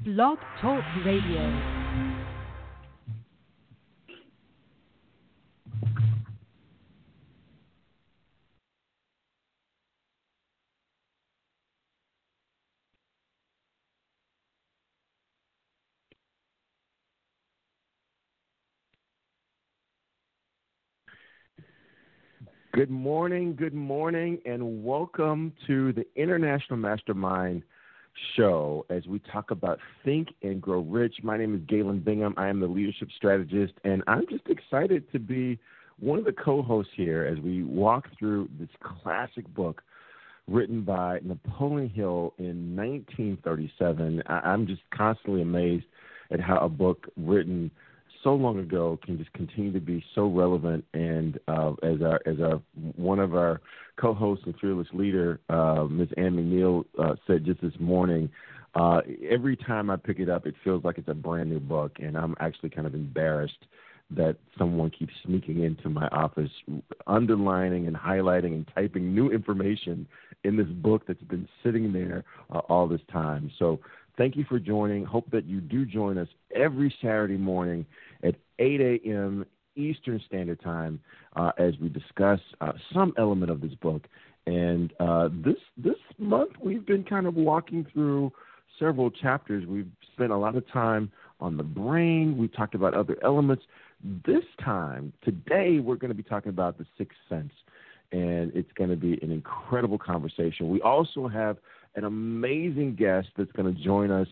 Blog Talk Radio. Good morning, and welcome to the International Mastermind Show as we talk about Think and Grow Rich. My name is Galen Bingham. I am the leadership strategist, and I'm just excited to be one of the co-hosts here as we walk through this classic book written by Napoleon Hill in 1937. I'm just constantly amazed at how a book written so long ago can just continue to be so relevant. And as our one of our co-hosts and fearless leader, Ms. Ann McNeil, said just this morning, every time I pick it up, it feels like it's a brand new book, and I'm actually kind of embarrassed that someone keeps sneaking into my office, underlining and highlighting and typing new information in this book that's been sitting there all this time. So thank you for joining. Hope that you do join us every Saturday morning at 8 a.m. Eastern Standard Time as we discuss some element of this book. And this month we've been kind of walking through several chapters. We've spent a lot of time on the brain. We talked about other elements. This time, today, we're going to be talking about the sixth sense, and it's going to be an incredible conversation. We also have an amazing guest that's going to join us.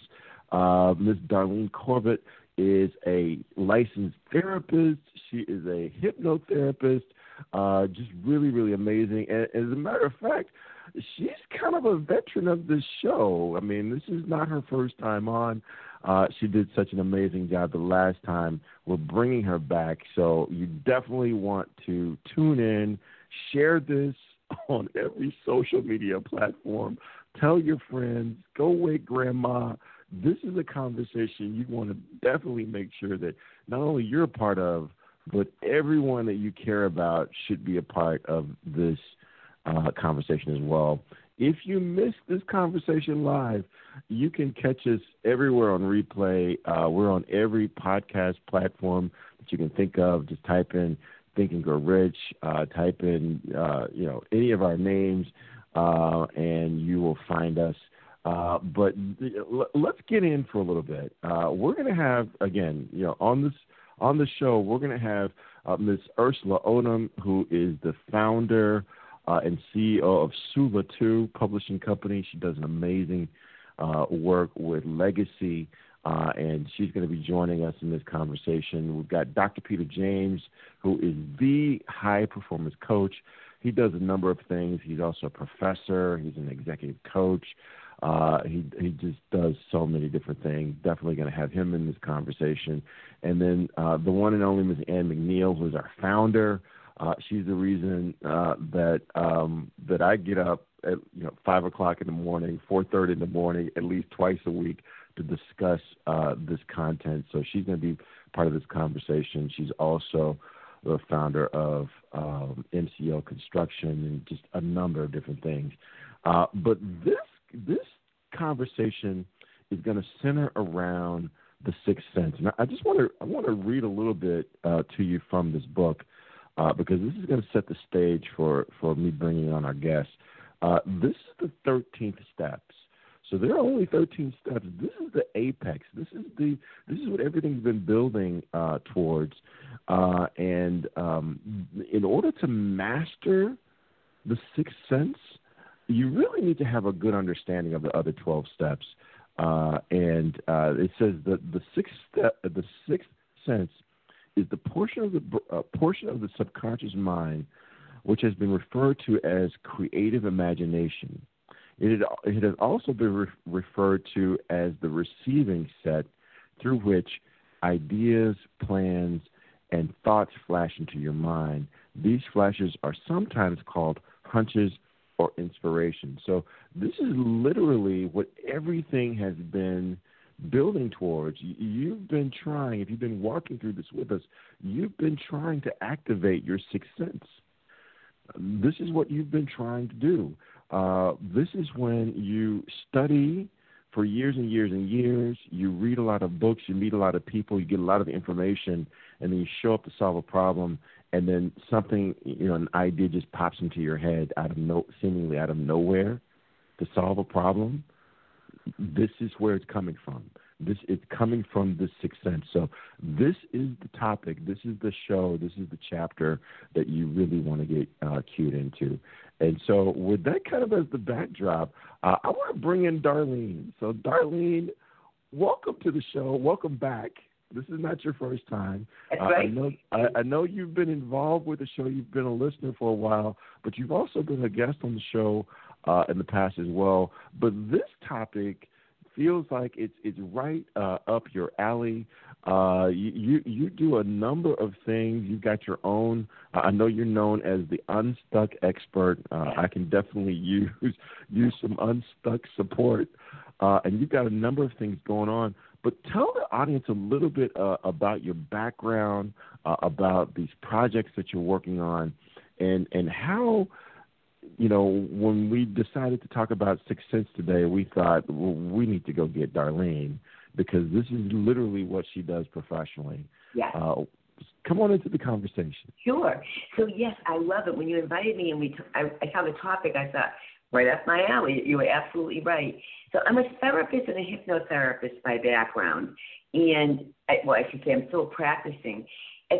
Ms. Darlene Corbett is a licensed therapist. She is a hypnotherapist, just really, really amazing. And as a matter of fact, she's kind of a veteran of this show. I mean, this is not her first time on. She did such an amazing job the last time. We're bringing her back, so you definitely want to tune in, share this on every social media platform. Tell your friends, go wake grandma. This is a conversation you want to definitely make sure that not only you're a part of, but everyone that you care about should be a part of this conversation as well. If you missed this conversation live, you can catch us everywhere on replay. We're on every podcast platform that you can think of. Just type in Think and Grow Rich, type in any of our names, and you will find us. But let's get in for a little bit. We're going to have, again, on the show, we're going to have Ms. Ursula Odom, who is the founder and CEO of Sula 2 Publishing Company. She does an amazing work with Legacy, and she's going to be joining us in this conversation. We've got Dr. Peter James, who is the high-performance coach. He does a number of things. He's also a professor. He's an executive coach. He just does so many different things. Definitely going to have him in this conversation. And then the one and only Ms. Ann McNeil, who is our founder. She's the reason that I get up at 5 o'clock in the morning, 4:30 in the morning, at least twice a week to discuss this content. So she's going to be part of this conversation. She's also the founder of MCO Construction and just a number of different things. But this conversation is going to center around the sixth sense. And I want to read a little bit to you from this book because this is going to set the stage for me bringing on our guests. This is the 13th steps. So there are only 13 steps. This is the apex. This is what everything's been building towards. And in order to master the sixth sense, you really need to have a good understanding of the other 12 steps. And it says that the sixth sense is the portion of the subconscious mind which has been referred to as creative imagination. It has also been referred to as the receiving set through which ideas, plans, and thoughts flash into your mind. These flashes are sometimes called hunches or inspiration. So this is literally what everything has been building towards. You've been trying, if you've been walking through this with us, you've been trying to activate your sixth sense. This is what you've been trying to do. This is when you study for years and years and years, you read a lot of books, you meet a lot of people, you get a lot of information, and then you show up to solve a problem, and then something, an idea just pops into your head seemingly out of nowhere to solve a problem. This is where it's coming from. It's coming from this sixth sense. So this is the topic. This is the show. This is the chapter that you really want to get cued into. And so with that kind of as the backdrop, I want to bring in Darlene. So Darlene, welcome to the show. Welcome back. This is not your first time. That's right. I know you've been involved with the show. You've been a listener for a while, but you've also been a guest on the show in the past as well. But this topic feels like it's right up your alley. You do a number of things. You've got your own. I know you're known as the Unstuck expert. I can definitely use some Unstuck support. And you've got a number of things going on. But tell the audience a little bit about your background, about these projects that you're working on, and how, when we decided to talk about Sixth Sense today, we thought, well, we need to go get Darlene because this is literally what she does professionally. Yeah. Come on into the conversation. Sure. So, yes, I love it. When you invited me and I saw the topic, I thought, right up my alley. You were absolutely right. So I'm a therapist and a hypnotherapist by background. And, I should say I'm still practicing. As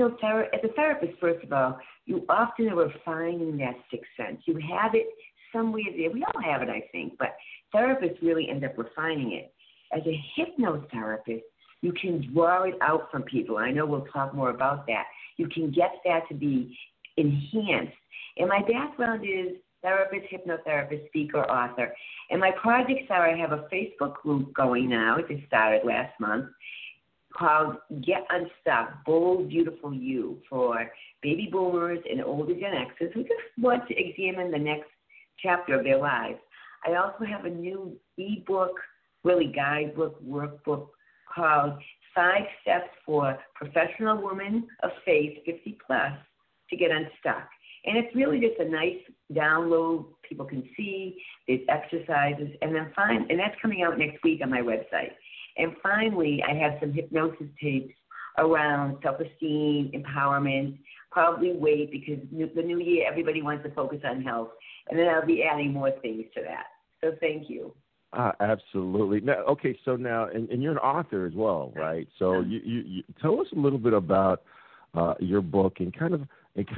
a therapist, first of all, you often are refining that sixth sense. You have it somewhere there. We all have it, I think, but therapists really end up refining it. As a hypnotherapist, you can draw it out from people. I know we'll talk more about that. You can get that to be enhanced. And my background is therapist, hypnotherapist, speaker, author. And my projects are, I have a Facebook group going now. It just started last month called Get Unstuck, Bold, Beautiful You, for baby boomers and older Gen Xers who just want to examine the next chapter of their lives. I also have a new ebook, really guidebook, workbook called 5 Steps for Professional Women of Faith 50 Plus to Get Unstuck. And it's really just a nice download people can see. There's exercises. And that's coming out next week on my website. And finally, I have some hypnosis tapes around self-esteem, empowerment, probably weight, because the new year, everybody wants to focus on health. And then I'll be adding more things to that. So thank you. Absolutely. Now, okay, so now, and you're an author as well, right? So you tell us a little bit about your book and kind of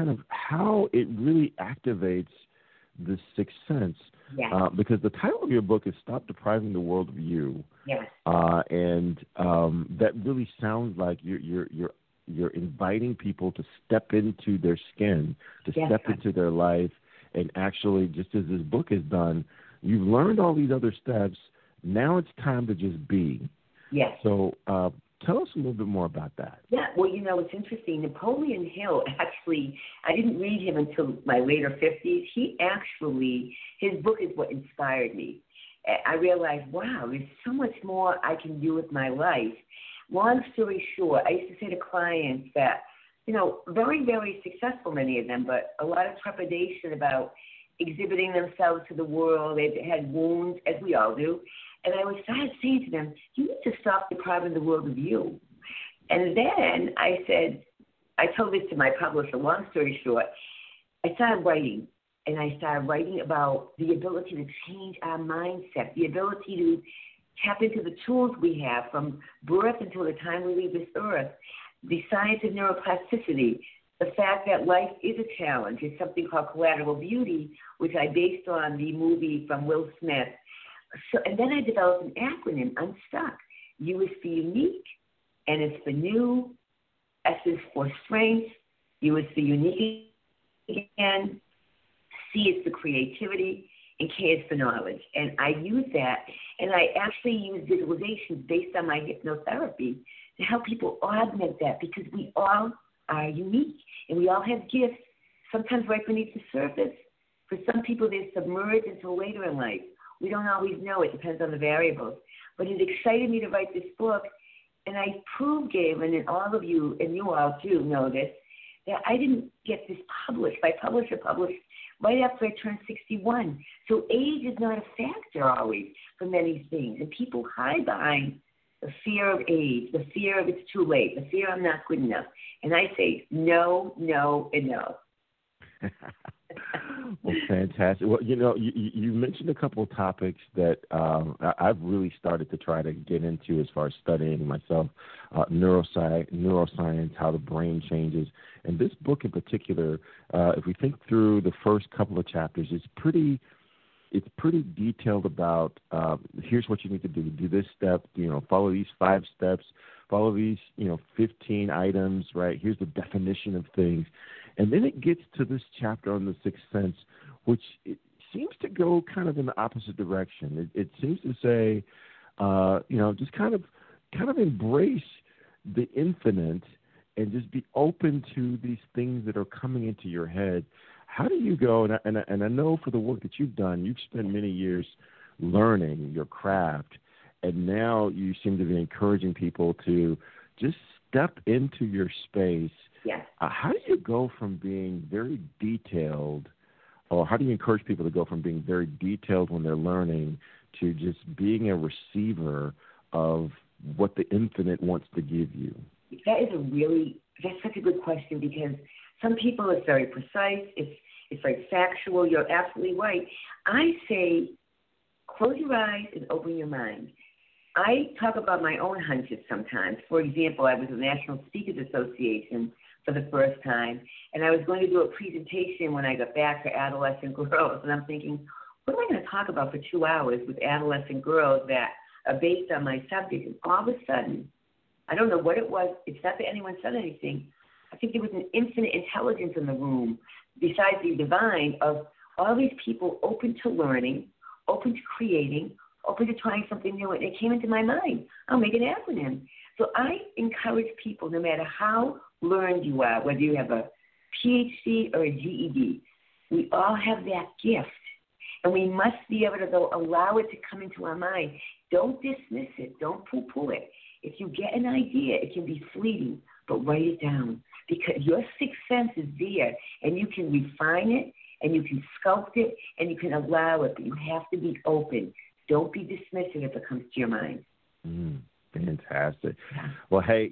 how it really activates the sixth sense. Yes. Because the title of your book is "Stop Depriving the World of You." Yes. And that really sounds like you're inviting people to step into their skin, to step into their life, and actually, just as this book has done, you've learned all these other steps. Now it's time to just be. Yes. So tell us a little bit more about that. Yeah, well, it's interesting. Napoleon Hill, actually, I didn't read him until my later 50s. His book is what inspired me. I realized, wow, there's so much more I can do with my life. Long story short, I used to say to clients that, very, very successful, many of them, but a lot of trepidation about exhibiting themselves to the world. They've had wounds, as we all do. And I was started saying to them, you need to stop depriving the world of you. And then I told this to my publisher, long story short, I started writing. And I started writing about the ability to change our mindset, the ability to tap into the tools we have from birth until the time we leave this earth, the science of neuroplasticity, the fact that life is a challenge. It's something called Collateral Beauty, which I based on the movie from Will Smith. So, and then I developed an acronym, Unstuck. U is for unique, N is for new, S is for strength, U is for unique again, C is for creativity, and K is for knowledge. And I use that, and I actually use visualizations based on my hypnotherapy to help people augment that, because we all are unique, and we all have gifts, sometimes right beneath the surface. For some people, they're submerged until later in life. We don't always know. It depends on the variables. But it excited me to write this book, and I proved, Galen, and all of you, and you all too know this, that I didn't get this published. My publisher published right after I turned 61. So age is not a factor always for many things. And people hide behind the fear of age, the fear of it's too late, the fear I'm not good enough. And I say no, no, and no. Well, fantastic. Well, you mentioned a couple of topics that I've really started to try to get into as far as studying myself, neuroscience, how the brain changes. And this book in particular, if we think through the first couple of chapters, it's pretty detailed about here's what you need to do. Do this step, follow these 5 steps, follow these, 15 items, right? Here's the definition of things. And then it gets to this chapter on the sixth sense, which it seems to go kind of in the opposite direction. It seems to say, just kind of embrace the infinite and just be open to these things that are coming into your head. How do you go, and I know for the work that you've done, you've spent many years learning your craft, and now you seem to be encouraging people to just step into your space. Yes. How do you go from being very detailed, or how do you encourage people to go from being very detailed when they're learning to just being a receiver of what the infinite wants to give you? That's such a good question, because some people it's very precise, it's very factual. You're absolutely right. I say close your eyes and open your mind. I talk about my own hunches sometimes. For example, I was at the National Speakers Association for the first time, and I was going to do a presentation when I got back to adolescent girls, and I'm thinking, what am I going to talk about for 2 hours with adolescent girls that are based on my subject? And all of a sudden, I don't know what it was. It's not that anyone said anything. I think there was an infinite intelligence in the room, besides the divine, of all these people open to learning, open to creating, open to trying something new. And it came into my mind. I'll make an acronym. So I encourage people, no matter how learned you are, whether you have a PhD or a GED, we all have that gift. And we must be able to allow it to come into our mind. Don't dismiss it. Don't poo-poo it. If you get an idea, it can be fleeting, but write it down, because your sixth sense is there, and you can refine it, and you can sculpt it, and you can allow it, but you have to be open. Don't be dismissive if it comes to your mind. Fantastic. Well, hey,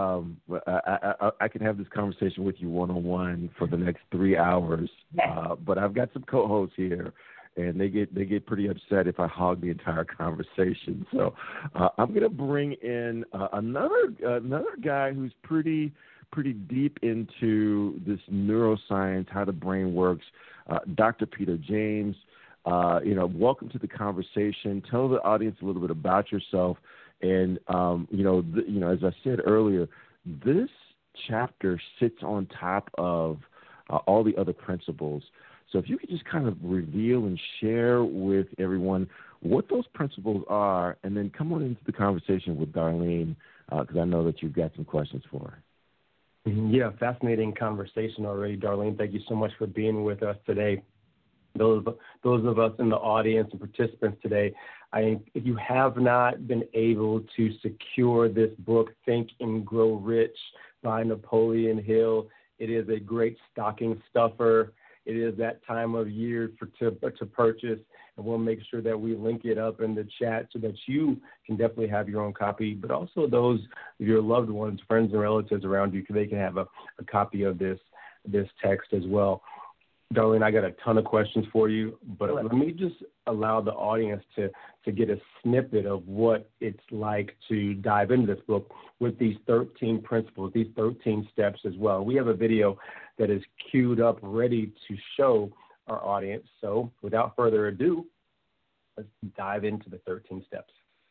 I can have this conversation with you one-on-one for the next 3 hours, but I've got some co-hosts here, and they get pretty upset if I hog the entire conversation. So I'm going to bring in another guy who's pretty deep into this neuroscience, how the brain works, Dr. Peter James. Welcome to the conversation. Tell the audience a little bit about yourself. And, as I said earlier, this chapter sits on top of all the other principles. So if you could just kind of reveal and share with everyone what those principles are, and then come on into the conversation with Darlene, because I know that you've got some questions for her. Yeah, fascinating conversation already, Darlene. Thank you so much for being with us today. Those of us in the audience and participants today, if you have not been able to secure this book, Think and Grow Rich by Napoleon Hill, it is a great stocking stuffer. It is that time of year to purchase, and we'll make sure that we link it up in the chat so that you can definitely have your own copy, but also those of your loved ones, friends and relatives around you, they can have a copy of this text as well. Darlene, I got a ton of questions for you, but let me just allow the audience to get a snippet of what it's like to dive into this book with these 13 principles, these 13 steps as well. We have a video that is queued up, ready to show our audience. So without further ado, let's dive into the 13 steps.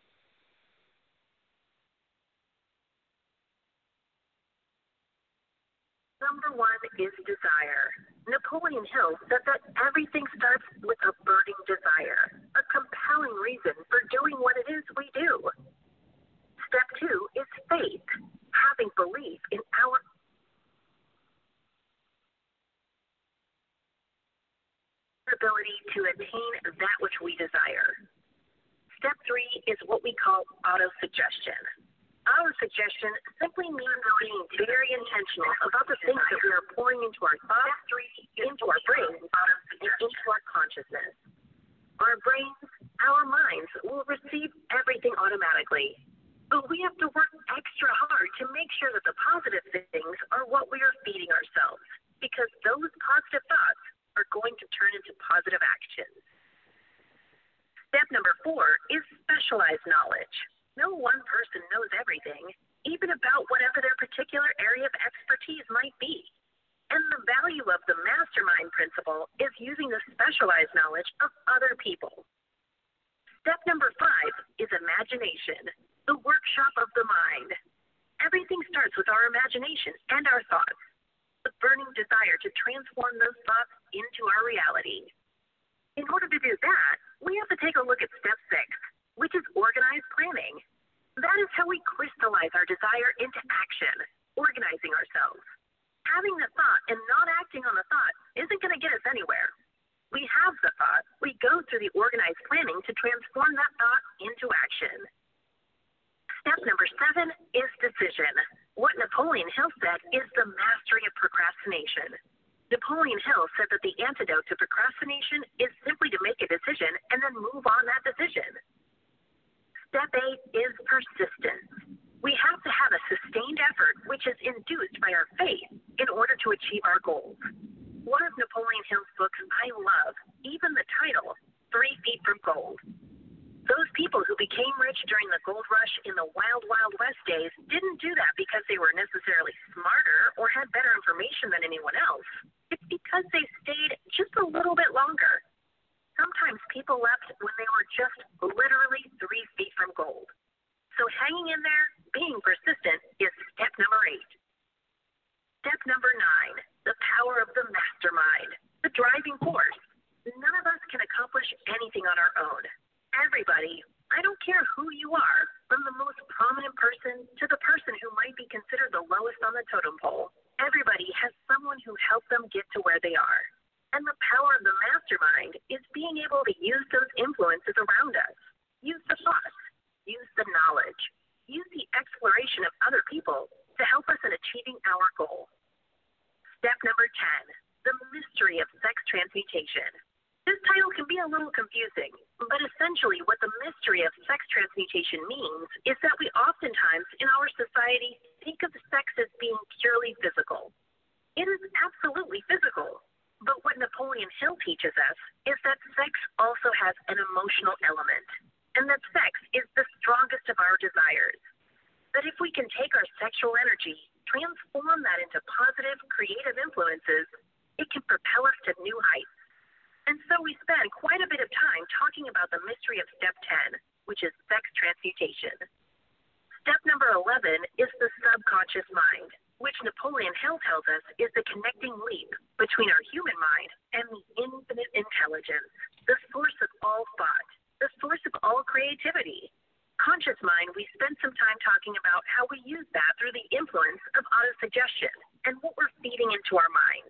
Number 1 is desire. Napoleon Hill said that everything starts with a burning desire, a compelling reason for doing what it is we do. Step 2 is faith, having belief in our ability to attain that which we desire. Step 3 is what we call autosuggestion. Our Autosuggestion simply means being very intentional about the things that we are pouring into our thoughts, into our brains, and into our consciousness. Our brains, our minds will receive everything automatically, but we have to work extra hard to make sure that the positive things are what we are feeding ourselves, because those positive thoughts are going to turn into positive actions. Step number 4 is specialized knowledge. No one person knows everything, even about whatever their particular area of expertise might be. And the value of the mastermind principle is using the specialized knowledge of other people. Step number 5 is imagination, the workshop of the mind. Everything starts with our imagination and our thoughts, the burning desire to transform those thoughts into our reality. In order to do that, we have to take a look at step 6, which is organized planning. That is how we crystallize our desire into action, organizing ourselves. Having the thought and not acting on the thought isn't going to get us anywhere. We have the thought, we go through the organized planning to transform that thought into action. Step number 7 is decision. What Napoleon Hill said is the mastery of procrastination. Napoleon Hill said that the antidote to procrastination is simply to make a decision and then move on that decision. Step 8 is persistence. We have to have a sustained effort which is induced by our faith in order to achieve our goals. One of Napoleon Hill's books I love, even the title, 3 Feet from Gold. Those people who became rich during the gold rush in the wild, wild west days didn't do that because they were necessarily smarter or had better information than anyone else. It's because they stayed just a little bit longer. Sometimes people left when they were just literally 3 feet from gold. So hanging in there, being persistent, is step number 8. Step number 9, the power of the mastermind, the driving force. None of us can accomplish anything on our own. Everybody, I don't care who you are, from the most prominent person to the person who might be considered the lowest on the totem pole, everybody has someone who helped them get to where they are. And the power of the mastermind is being able to use those influences around us. Use the thoughts, use the knowledge, use the exploration of other people to help us in achieving our goal. Step number 10, the mystery of sex transmutation. This title can be a little confusing, but essentially what the mystery of sex transmutation means is that we oftentimes in our society think of sex as being purely physical. It is absolutely physical, but what Napoleon Hill teaches us is that sex also has an emotional element, and that sex is the strongest of our desires. That if we can take our sexual energy, transform that into positive, creative influences, it can propel us to new heights. And so we spend quite a bit of time talking about the mystery of step 10, which is sex transmutation. Step number 11 is the subconscious mind, which Napoleon Hill tells us is the connecting leap between our human mind and the infinite intelligence, the source of all thought, the source of all creativity. Conscious mind, we spent some time talking about how we use that through the influence of autosuggestion and what we're feeding into our mind.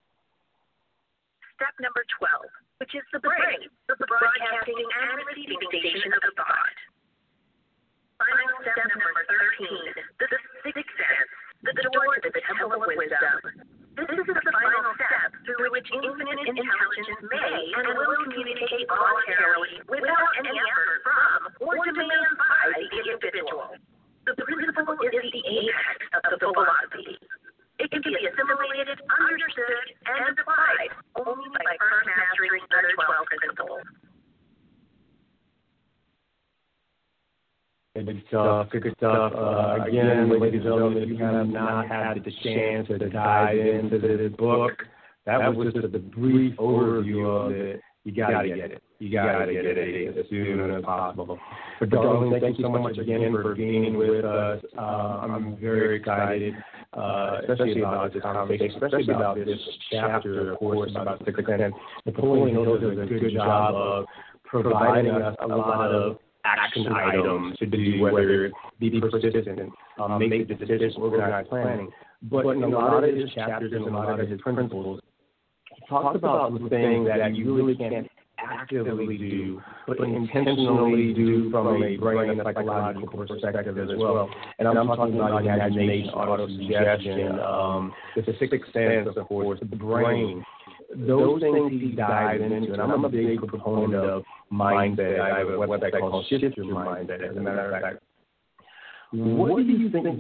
Step number 12, which is the brain, the broadcasting and receiving station of thought. Final step number 13, the sixth sense, the door to the temple of wisdom. This is the final step through which infinite intelligence may and will communicate voluntarily without any effort from or demand by the individual. The principle is the apex of the philosophy. It can be assimilated, understood, and applied only by first mastering the other 12 principles. Good stuff. Again, ladies and gentlemen, if you have not had the chance to dive into this book, that was just a brief overview of it. You got to get it. You got to get it as soon as possible. But Darlene, thank you so much again for being with us. I'm very excited, especially about this conversation, especially about this chapter, of course, about the sixth sense. Napoleon Hill does a good job of providing us a lot of action items to do, whether it be persistent, make the decision, organized planning. But in a lot of his chapters and a lot of his principles, he talks about some things that you really can't actively do, but intentionally do from a brain and psychological perspective as well. And I'm talking about imagination, auto-suggestion, the sixth sense, of course, the brain. Those things he dives into, and I'm a big proponent of mindset. I have a website called Shift Your Mindset, as a matter of fact. What do you think,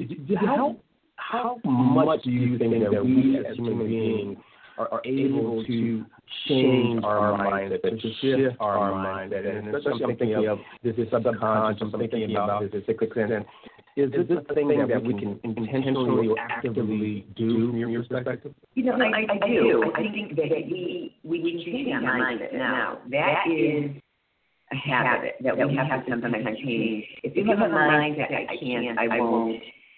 how much do you think that we as human beings are able to change our mindset, to shift our mindset? And especially I'm thinking of this subconscious, I'm thinking about this sixth sense. Is this a thing that we can intentionally or actively do from your perspective? You know, I do. I think that we can change our mindset now. That is a habit that we have to sometimes change. If you have a mindset, I can't, I won't,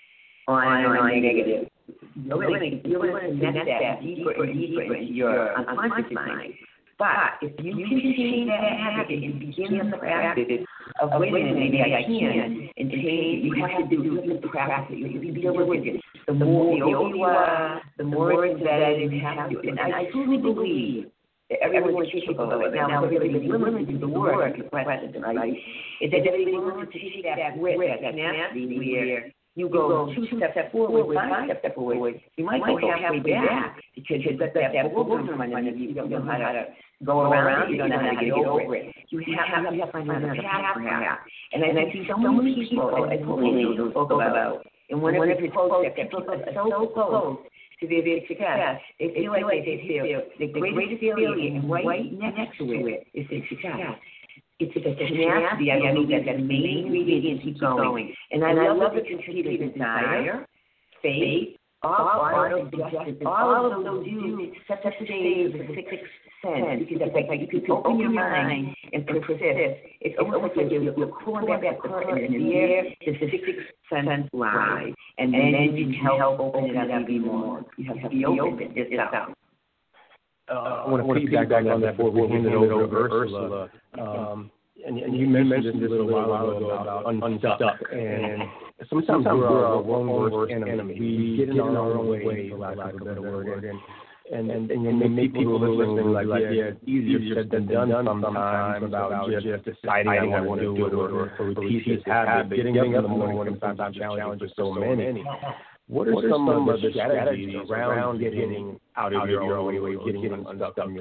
on negative, you're going to net that deeper and deeper into your unconscious mind. But if you can change that habit and begin the practice of, wait a minute, maybe I can, and change, you have to do the practice. You be diligent. The more you are, the more embedded you have to. And I truly believe that everyone's capable of it. Now, everybody's willing to do the work, the question, right? Is that everybody's willing to take that risk, that tenacity where you go 2 steps forward, 5 steps forward. You might go halfway back because you've got that boulder in front of you. You don't know how to go around. You don't know how to get over it. You have to find another path for that. And I see so many people, as Pauline spoke about, in one of his posts, that people are so close to their success, they feel like they feel the greatest feeling right next to it is their success. It's the tenacity, I believe, that's the main ingredient to keep going. And I love the continued desire, faith, all of those do set the stage for the sixth sense. Because that's like you can open your mind and persist. It's almost like you're pulling back that curtain, and there the sixth sense lies. And then you can help open it up even more. You have to be open yourself. I want to piggyback on that before we hand it over to Ursula. And you mentioned this a little while ago about unstuck. And sometimes we're our own worst enemy. We get in our own way, for lack of a better word. And make people who are listening like, yeah, it's easier said than done sometimes about just deciding I want to do it or repeat this habit. Getting up in the morning sometimes challenges so many. What are some of the strategies around getting out of your own way, getting unstuck from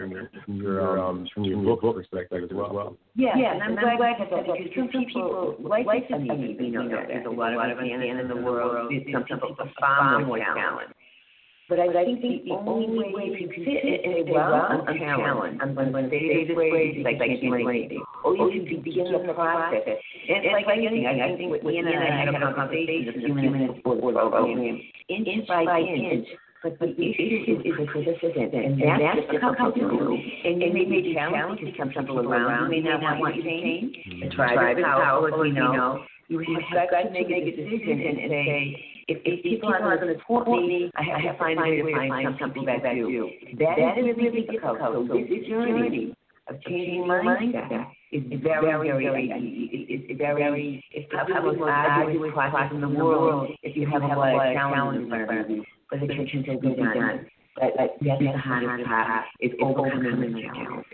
your book perspective as well? Yeah, and I'm glad that because some people like to see, there's a lot of understanding in the world. Some people are far more challenged. But I think the only way you can sit and say, well, I'm challenged. I'm going to stay this way because I can't do anything. Or you can begin the process. And it's like anything. I think with Ian and I had a conversation a few minutes before the program, inch by inch. But the issue is persistent, and that's difficult to do. And you may be challenged because some people around may not want you to change. Try it out, as we know. You have got to make a decision and say, if people aren't going to support me, I have to find a way to find something that do. That is really difficult. So this journey of changing my mindset is very, very easy. It's probably the most arduous process in the world if you have a lot of challenges in front of you. But it can still be done. That's the hardest part, is overcoming the challenge.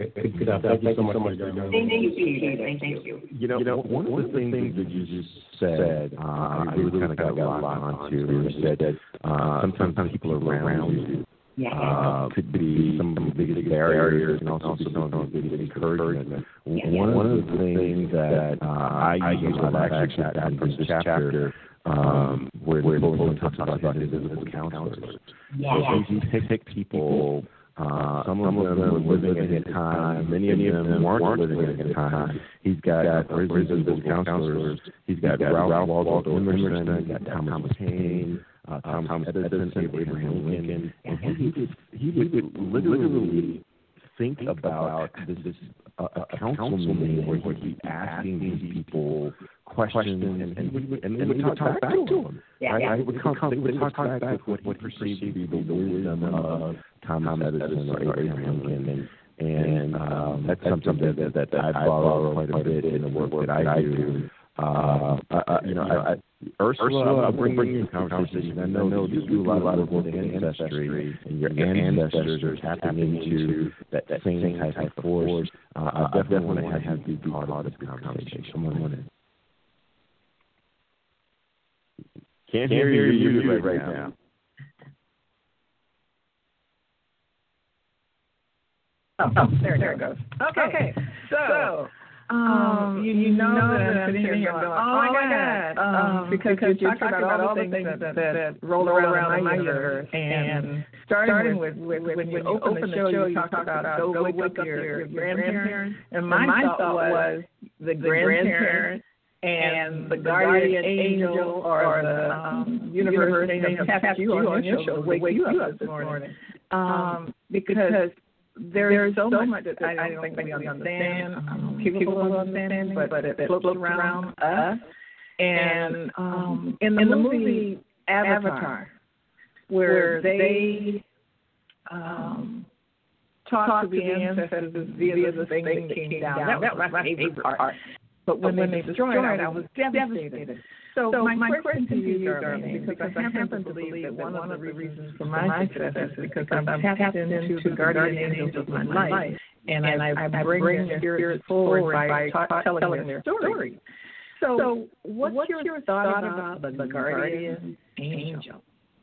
Thank you so much. Thank you. You know, one of the things that you just said, I really kind of got locked onto. You said that sometimes people around you could be some of the biggest barriers and also some of the biggest encouragement. One of the things that I use a lot actually from this chapter, where Pauline talks about his counselors. So he pick people, some of them were living at a time, many of them weren't living at a time. He's got his counselors, he's got Ralph Waldo Emerson, he's got Thomas Paine, Thomas Edison, Abraham Lincoln, and he would literally think about this council meeting where he'd be asking these people questions, and they would talk back to him. Right? They would talk back with what he perceived to be the wisdom of Thomas Edison or Abraham Lincoln. And that's something that I borrow quite a bit in the work that I do. Ursula, I'll bring you in conversation. I know you do a lot of work in ancestry, and your ancestors are tapping into that same type of force. I definitely want to have you be part of this conversation. Come on in. Can't hear you right now. Oh, there it goes. Okay. So you know that I'm sitting here going, oh my God, because you're talking about all the things that roll around in my universe, and starting with when you open the show, you talk about go wake up your grandparents, and my thought was the grandparents and the guardian angel or the universe may have tapped you on your shoulder to wake you up this morning, because there's so much that I don't think we understand. People don't understand, but it floats around us. And in the movie Avatar, where they talk to the ancestors via the thing that came down, that was my favorite part. But when they destroyed it, I was devastated. So my question to you, Darlene, because I happen to believe that one of the reasons for my success is because I've tapped into the guardian angels of my life, and I bring their spirits forward by telling their story. So what's your thought about the guardian angel?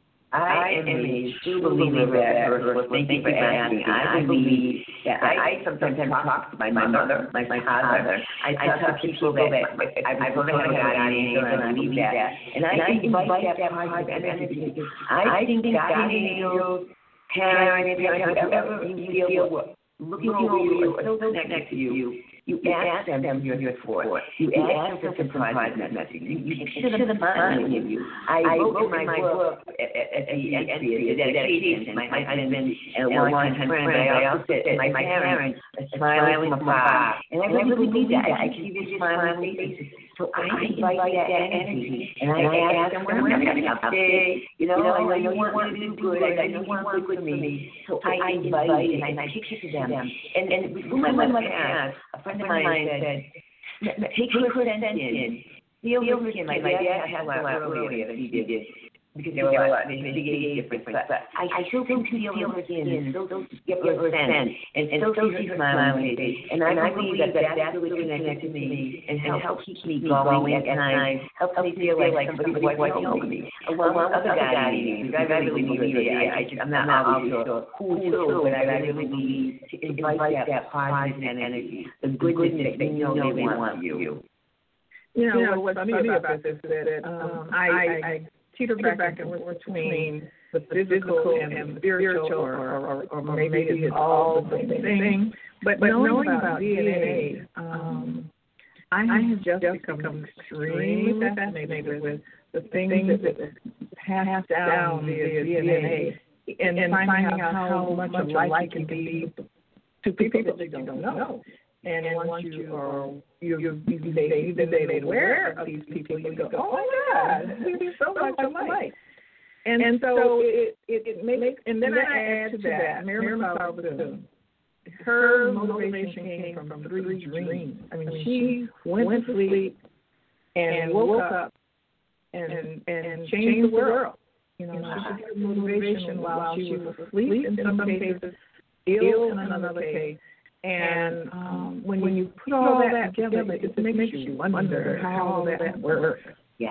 I am a true believer that, Ursula, thank you for asking. I believe that I sometimes talk to my mother, my father. I talk to people that I've heard of a guardian angel, and I believe that. And I invite that positive energy. I think guardian angels, parents, whoever you feel looking over you or still connected to you, you ask them your support. You ask them to provide that message. You should have found you. I wrote in my book at the end of the dedication, my husband and a long-time friend, but I also said my parents are smiling from afar. And I really believe that. I can see their smiling faces. So I invite that energy, and I ask them, when I'm having a tough day, I know you want to do good, I know you want good for me. So I invite it, and I picture to them. And before my mother passed, a friend of mine said, take her sense in. Feel with him. My dad had a lot earlier than he did. Because there were a lot of big age difference. But I still can feel her skin, still get her sense, and still see her smiling face. And I believe that that's really connected to me and helps keep me going at times, helps me feel like somebody's watching over me. Along with other guardians, I really believe it. I'm not always sure who to, but I really believe to invite that positive energy, the goodness that you know they want you. What's funny about this is that I teeter back and forth between the physical and the spiritual, or maybe it's all the same thing. But knowing about DNA, I have just become extremely fascinated with the things that pass down via DNA, and finding out how much alike can be to people that they don't know. And once you say aware of these people, you go, oh my God, there's so much alike. And so it makes, and then I add to that, Miriam Bethune. Her motivation came from 3 dreams. I mean, she went to sleep and woke up and changed the world. She got motivation while she was asleep in some cases, ill in another case. And when you put all that together, it makes you wonder how that works. Yeah.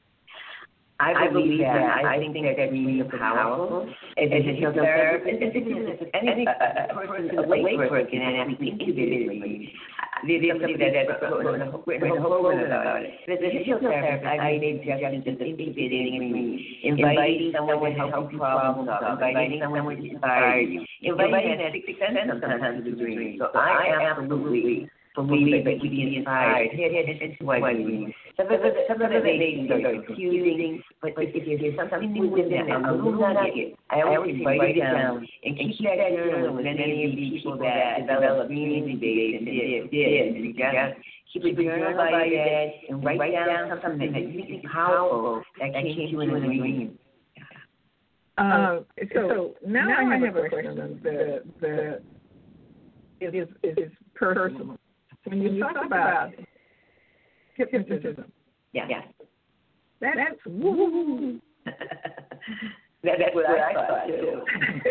I believe that. I think that dreams are powerful. As a health therapist, any person, a lay person, can actually incubate it. There's somebody that's written a whole book about it. As a health therapist, I made suggestions of incubating dreams, inviting someone to help you problem solve, inviting someone to inspire you, inviting that sixth sense sometimes to the dream. So I absolutely believe that we can be inspired. It's what I mean. Some of it may be very confusing, but if there's something within that, a little nugget, I always write it down and keep that journal with many of these people that developed dreams and did. And you just keep a journal by your bed and write down something that you think is powerful that came to you in a dream. So now I have a question that is personal. When you talk about hypnotism, that Woo! That's what I thought too.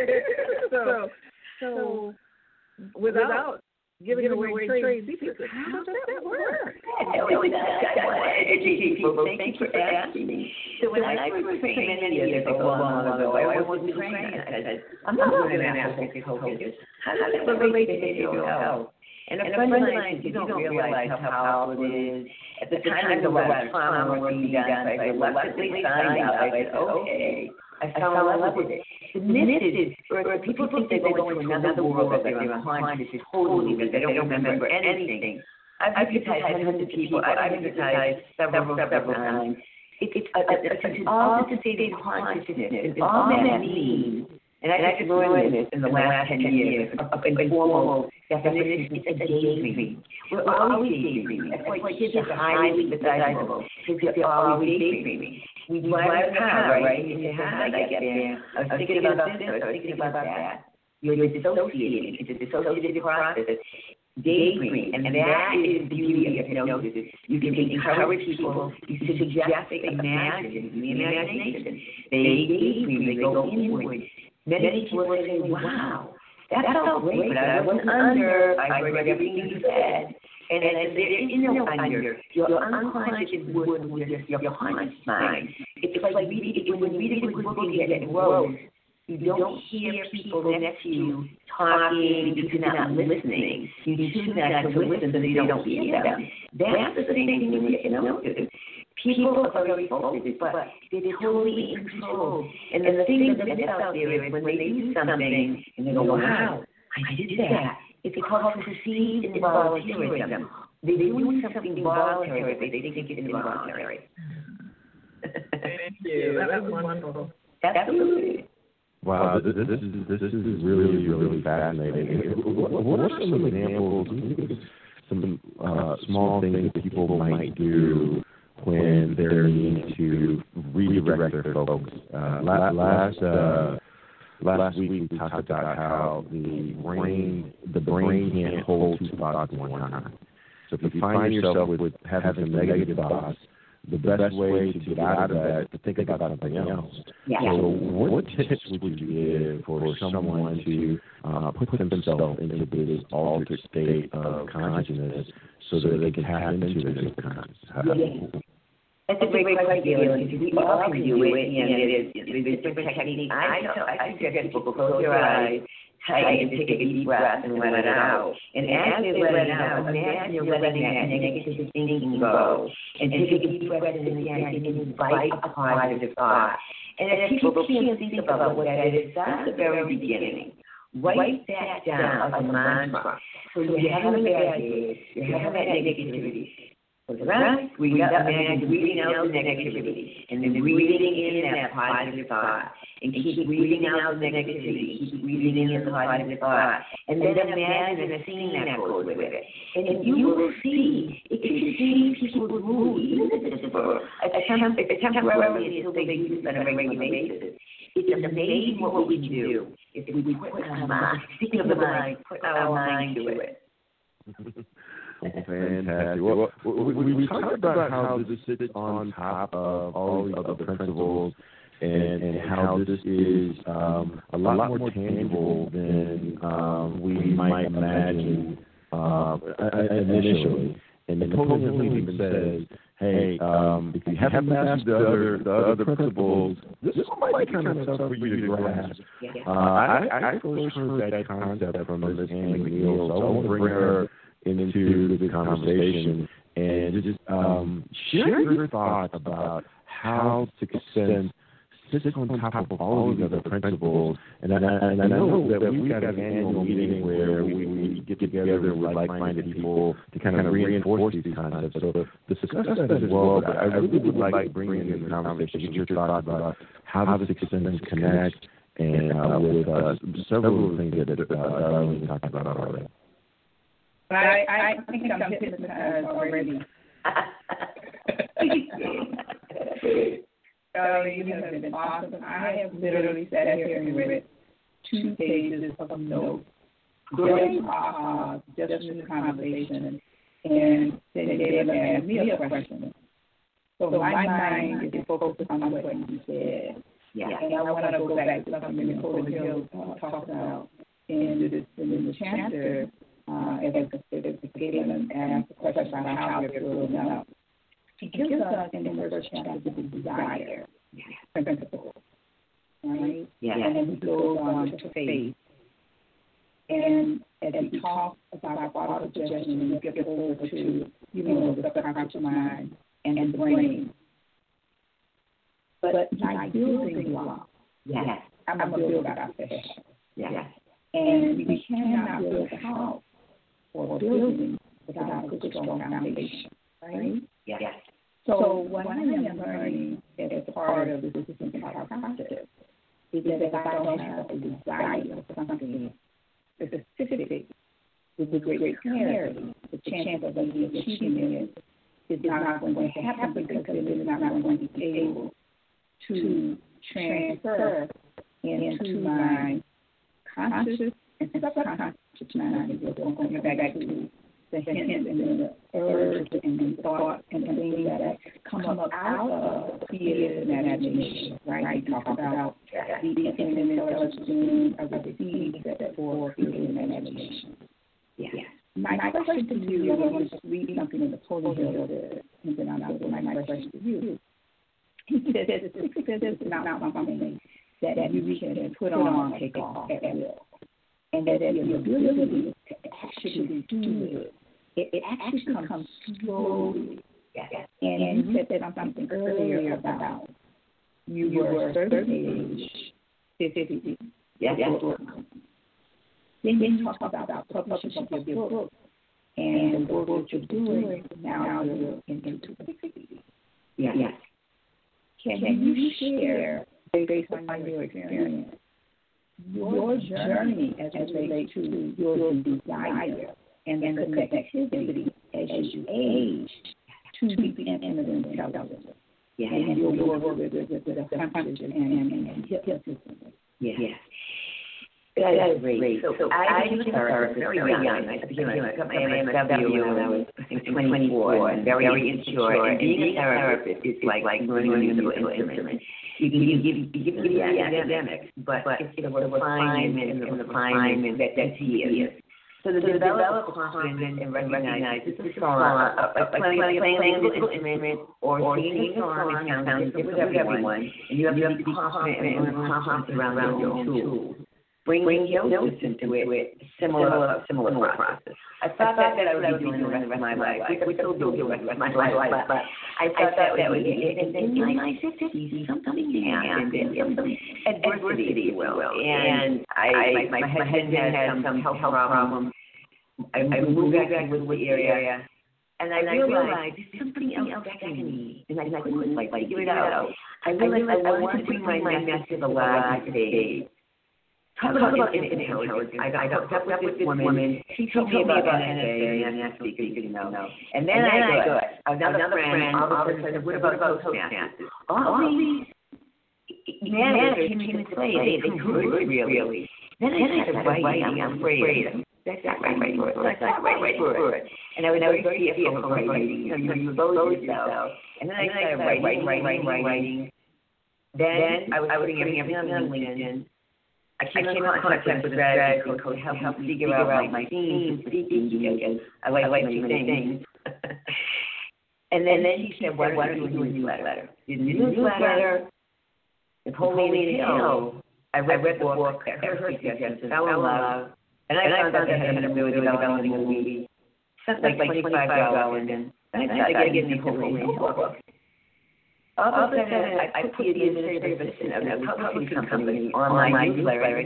so without giving away trade secrets, how does that work? I want to educate people. Thank you for asking me. So when I was trained many years ago, long ago, I wasn't trained. I said, I'm not going to ask you focus. How does it relate to behavioral health? And a friend of mine said, you don't realize how powerful it is. At the time, there was a lot of trauma work being done, so I reluctantly signed up. I said, okay. I fell in love with it. The myth is, or people think they go into another world that they're unconscious is totally, but they don't remember anything. I've hypnotized hundreds of people. I've hypnotized several times. It's all to save consciousness. And all that means, and I just learned this in the last 10 years, of informal definition, it's a daydream. We're always daydreaming. That's why kids are highly hypnotizable, because they're always daydreaming. We drive a car, right? And you say, how did I get there? I was thinking about this, I was thinking about that. You're dissociating. It's a dissociative process. Daydream. And that is the beauty of hypnosis. You can encourage people, you can suggest they imagine, the imagination. They daydream, they go inward. Many people say, wow, that felt great, but I wasn't under. I heard everything you said. And I said, there is no under. Your unconscious is working with your conscious mind. It's like when you read a good book and get grows, you don't hear people next to you talking because you're not listening. You choose not to listen so you don't hear them. That's the same thing with hypnosis. People are very focused, but they're totally in control. And the thing that's out there is when they do something and they go, wow, I did that. It's called perceived involuntarism. They're doing something voluntary, but they think it's involuntary. Thank you. That was wonderful. Absolutely. Wow, this is really fascinating. What are some examples, some small things that people might do when they're needing to redirect their focus? Last week we talked about how the brain can't hold two thoughts at one time. So if you find yourself with having some negative thoughts, the best way to get out of that is to think about something else. Yeah. So what tips would you give for someone to put themselves into this altered state of consciousness so that they can tap into their new consciousness? That's a great question, because we all can do it, and there's different techniques. I suggest people close your eyes tight and take a deep breath and let it out. And as you let it out, imagine you're letting that negative thinking go. And take a deep breath in again and invite a positive thought. And if people can't think about what that is, that's the very beginning. Write that down as a mantra. So you're having a bad day, you're having that negativity. Right? Breathe up, imagine breathing out the negativity, and then breathing in that positive thought, and keep breathing out the negativity, keep breathing in the positive thought, and then imagine a scene that goes with it. And you will see, it can change people's mood, even if it's for a temporarily until they use it on a regular basis. It's amazing what we can do if we put our mind, speaking of the mind, put our mind to it. Fantastic. Well, we talked about how this sits on top of all the other principles and how this is a lot more tangible than we might imagine initially. And Napoleon even says, hey, if you haven't mastered the other principles, this might be kind of tough for you to grasp. I first heard that concept from Ms. Annie McNeil, so I want to bring her into the conversation and just share your thoughts about how success sits on top of all of the other principles. And I know that we've got an annual meeting where we get together with like-minded people to kind of reinforce these concepts. So to discuss that as well, but I really would like to bring in the conversation, get your thoughts about how the success connect and with several of the things that Darlene talked about already. But I think I'm hypnotized already. You have been awesome. I have literally sat here and read 2 pages of notes. Great just in the conversation. And then they asked me a question. So my mind is focused on what you said. Yeah. And I want to go back to something Nicole Hill talked about in the chapter, as Galen asked the question about how they're building up. It gives us in the first chapter the desire principle, right? Yeah. And then he goes on to faith. And as he talks about our suggestion, we get over to, the subconscious mind and the brain. But my building block, Yes. I'm a builder out there. Yes. And we cannot build a house or a building without a good, strong foundation, right? Yes. So what I am learning as a part of this entire process is that if I don't have a desire for something specific with great clarity, the chance of me achieving it is not going to happen because it is not going to be able to transfer into my conscious and subconscious mind. Going back to the hints and the urge and the thoughts and the things that come up out of creative imagination, right? We talk about the intelligence of the seeds that for creative imagination. Yeah. My question to you, I'm going to read something in the Napoleon Hill did, and then I'll go my question to you. He said that success is not something that you can put on, take off at will. And that the ability to actually do it actually comes slowly. Yes. And you said that something earlier about you were a certain age, 50. Yes. Then you talk about publishing of your book and the work that you're doing now you're into 60. Yes. Can you share, based on your experience, your journey as it relates to your desire and the connectivity as you age to the infinite intelligence? Yes. And your work with the conscious and hypnosis. Yes. That is great. So I was a therapist very young. I got my MSW when I was 24 and very insecure. And being a therapist is like learning a musical instrument. You can give the academics, but it's the refinement and the refinement that's here. So to develop confidence and recognize this is a song, playing a musical instrument or singing a song that sounds different with everyone, and you have to be confident and learn confidence around your tools. Bring hypnosis into it, similar process. I thought that I would be doing the rest of my life. I would still do the rest of my life, but I thought that would be it. And then in my 50s, something happened, some adversity, if you will. And my husband had some health problems. I moved back to the Wood area. And I realized there's something else back in me, and I couldn't quite figure it out. I realized I wanted to bring my message to the live today. Talk about intelligence. I got up with this woman. She told me about NSA and National Secret, And then I got another friend. All of a sudden, what about Toastmasters? All these managers came into play. They could really. Then I started writing. I'm afraid. That's not right word. And I was very fearful of writing. You expose yourself. And then I started writing. Then I was putting everything on LinkedIn. I came in contact with a strategy coach to help me figure out my themes and speaking because I like many things. And then she said, why don't you do a newsletter? Did a newsletter, Napoleon Hill. I read the book, I heard her suggestions, fell in love, and I found out that I had a really developing a movie. Spent like $25 in, and I started getting Napoleon Hill book. All of a sudden, I put the administrative assistant of a publishing company on my newsletter,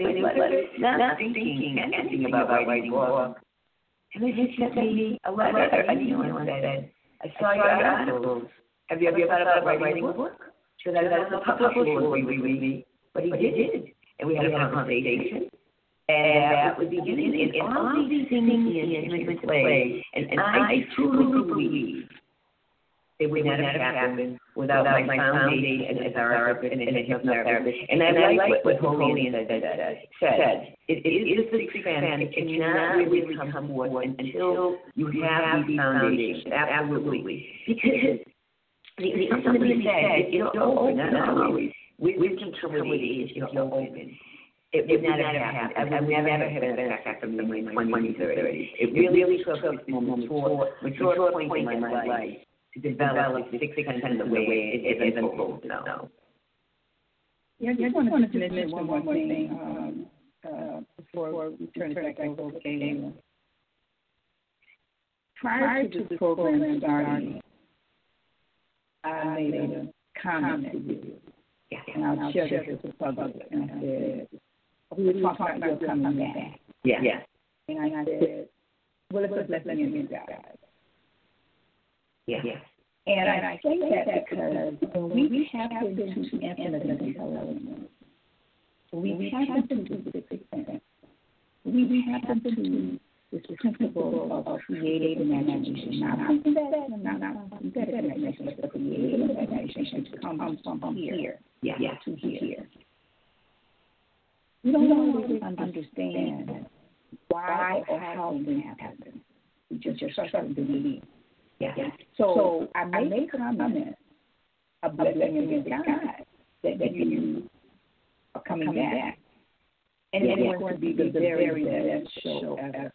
not thinking anything about writing a book. And then she sent me a letter, an email, and said, I saw your articles. Have you ever thought about writing a book? She said, I was a publisher will read me, but he did. And we had a conversation. And that was beginning. And all these things came into play. And I truly believe it would not have happened without my foundation as a therapist and a hypnotherapist. And I like what Napoleon said. It is the expand. It cannot really come forth until you have these foundations. Absolutely. Because somebody said, if you're open, not always, wisdom come with age, if you're open. It would not have happened. I would never have had that effect on me in my 20s, 30s. It really took this mature point in my life to develop the thick kind of the way it is unfolded now. Yeah, I just wanted to mention one more thing before we turn it back over to Galen. Prior to the program starting, I made a comment to you, and I'll share this with the public, and I said, we were talking about your coming back. Yeah. And I said, well, it's a blessing in God. Yeah. And I say that because when we tap into infinite intelligence, we tap into the sixth sense, we tap into this principle of creative imagination, not synthetic imagination, but creative imagination to come from here to here. We don't always understand why or how things happen. We just trust and believe. Yeah. So I made a comment about blessing in God that you are coming back. And it's going to be the very best show ever.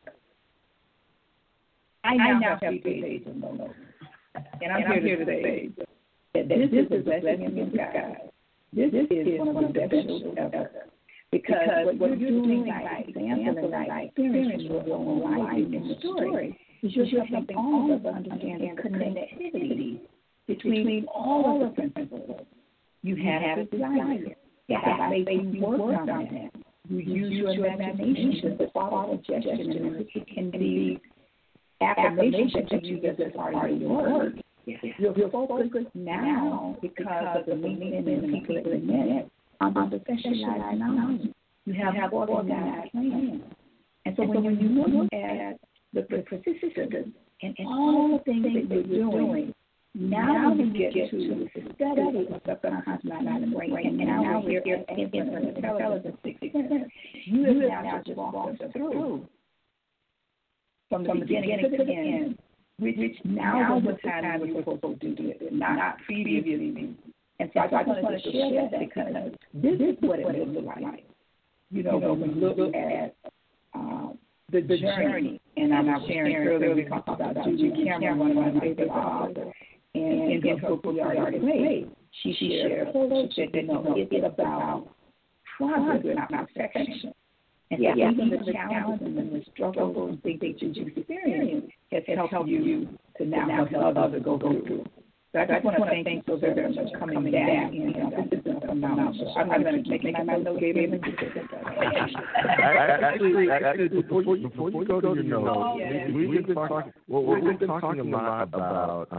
I now have 3 days of no. And I'm here to say that this is a blessing in God. This is one of the best shows ever. Because what you're doing by example and by experience in your own life in your story is you're helping all of us understand the connectivity between all of the principles. You have a desire. God may you work on that. You use your imagination to follow suggestion, and it can be affirmation that you use as part of your work. You're focused now because of the LinkedIn and the people that you met on the specialized knowledge. You have organized plans. And so when you look at the persistence and all the things that you're doing, now you get to the study of subconscious mind and brain, and now we're here at infinite intelligence. You have now just walked us through from the beginning to the end, which now is the time we're supposed to do it, not previously. And so I just wanted to share that because this is what it looks like. You know, when we look at the journey, and I was sharing earlier, we talked about Julia Cameron, one of my favorite authors, and in her book, The Art of Great, she shared, she said, it's about progress, not perfection. And so even the challenges and the struggles and things that you've experienced has helped you to now help others go through. So I just want to thank you so very much for coming back. And this is a phenomenal. I'm going to make my notes. Actually, before you go to your notes, we've been talking a lot about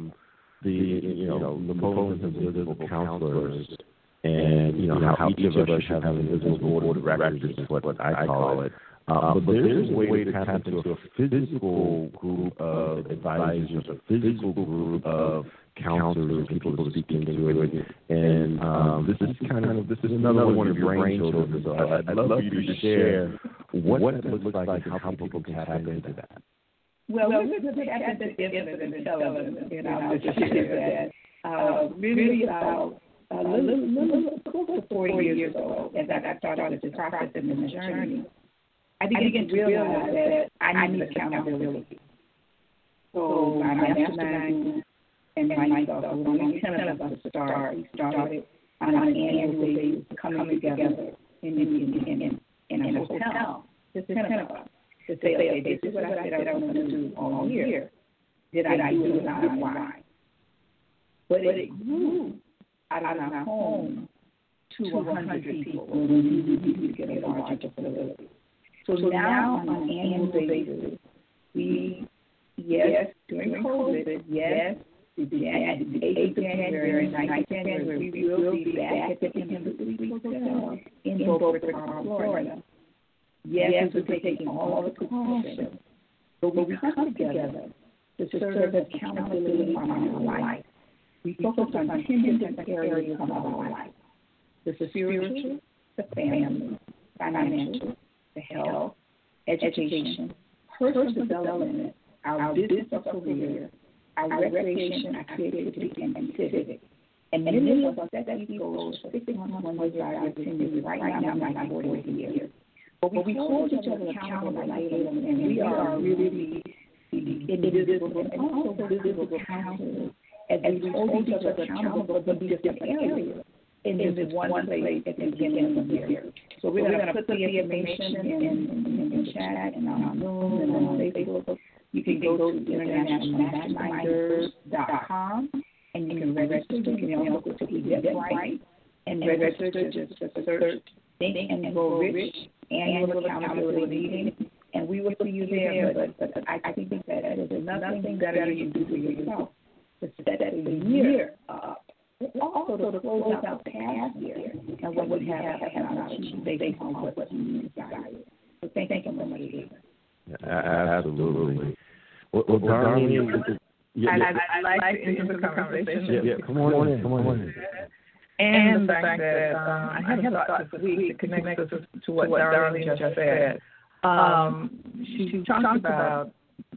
the Napoleon's invisible counselors, and how each of us should have an invisible board of records, is what I call it. But there's a way to tap into a physical group of advisors, a physical group of counselors, people to speak into it. And this is another one of your brain children. So I'd love for you to share what it looks like and how people can tap into that. Well, we're going to tap into infinite intelligence, and I'll just share that. Really about a little close to 40 years ago, as I started this process in the journey, I began to realize that I need accountability. So my mastermind and myself, we were only 10 of us to start. We started on an annual basis coming together in a hotel, just 10 of us, to say, okay, this is what I said I was going to do all year. Did I do it on why? But it grew out of our home to 100 people when we needed to get a larger facility. So now on an annual basis, during COVID, the 8th of January, 9th of January, we will be back at the Embassy Hotel in Boca Raton, Florida. Yes, we're taking all the precautions, but we come together to serve as accountability on our life. We focus on 10 different areas of our life: the spiritual, the family, financial, the health, education, personal development, our business or career, our recreation, our creativity, and civic. And many of us set these goals for 6 months when we are our 10 years. Right now, I'm like 40 years. But we hold each other accountable like this, and we are really individual and also visible counselors as we hold each other accountable for these different areas in this one place at the beginning of the year. So we're going to put the information in the chat and on Zoom and on Facebook. You can go to internationalmasterminders.com and you can register. You can also go to the website and register. Just search Think and Grow Rich Annual Accountability Meeting, and we will see you there. But I think that there's nothing better you do for yourself to set the year up. Also to close out the past year and what we have achieved based on what you need to desire. So thank you so much. Absolutely. Well, Darlene, I'd like to enter the conversation. Yeah, come on in. And the fact that I had a thought this week that connects to what Darlene just said. She talked about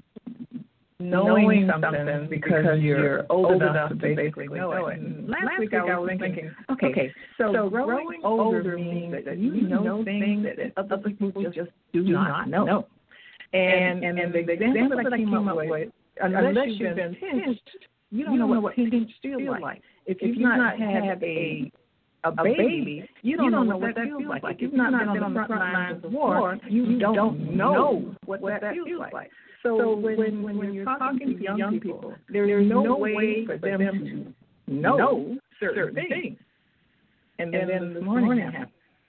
knowing something because you're old enough to basically know it. And last week I was thinking, okay, so growing older means that you know things that other people just do not know. And the example that I came up with, unless you've been pinched, you don't know what pinch feels like. If you've not had a baby, you don't know what that feels like. If you've not been on the front lines of war, you don't know what that feels like. So when you're talking to young people, there's no way for them to know certain things. And then this morning happened.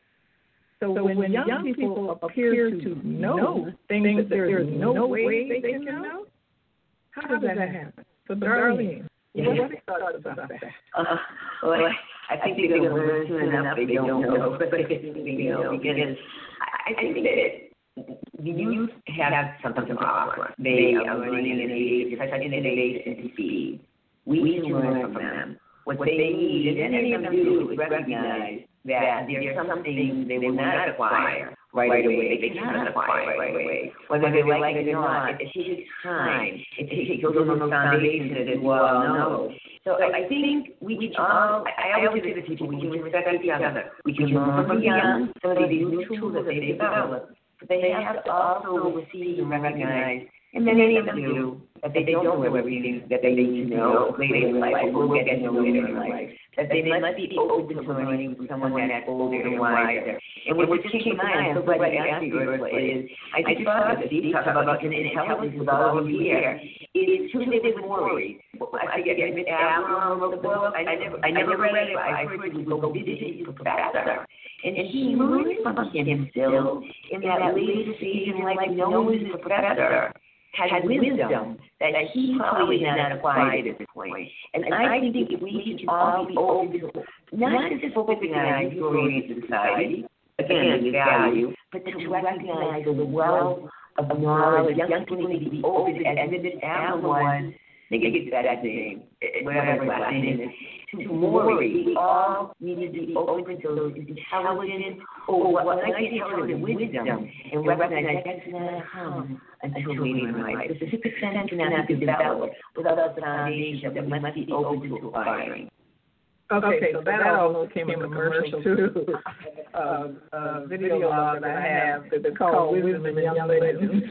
So when young people appear to know things that there's no way they can know, how does that happen? So Darlene, what are your thoughts about that? Well, I think they're going to learn soon enough they don't know, but because I think that the youth have something to offer. They are learning in an age, such an innovation and speed. We can learn from them. What they need, and any of them do, is recognize that there's something they will not acquire right away. They cannot acquire right away. Whether they like it or not, it takes time. It takes building those foundations that we all know. So I think we can all, I always say to people, we can respect each other. We can learn from young some of these new tools that they develop. But they have to also receive and recognize, and many of them do, that they don't know everything that they need to know later in life, or will get to know later in life. That they must be open to learning from someone that's older and wiser. And what just came to mind, I'm so glad you asked me, Ursula, is I just thought of Steve talk about intelligence with all of you here. It's who they with Maury. I forget, Miss Avalon wrote the book. I never read it, but I heard he was a busy professor. And he learned from him still in that later stage in life, knowing his professor had wisdom that he probably had not acquired at this point. And I think if we can all be open to not just focusing on youth-oriented society, again, with value, but to recognize the wealth of knowledge. Young people need to be open, as Miss Allen was, they can get that name, whatever his last name is, to Maury. We all need to be open to those intelligent, or what I say intelligent wisdom, and recognize that's not come until later in life. The sixth sense cannot be developed without a foundation that we must be open to acquiring. Okay, so that also came in a commercial too. A video log that I have that's called Wisdom in Young Legends.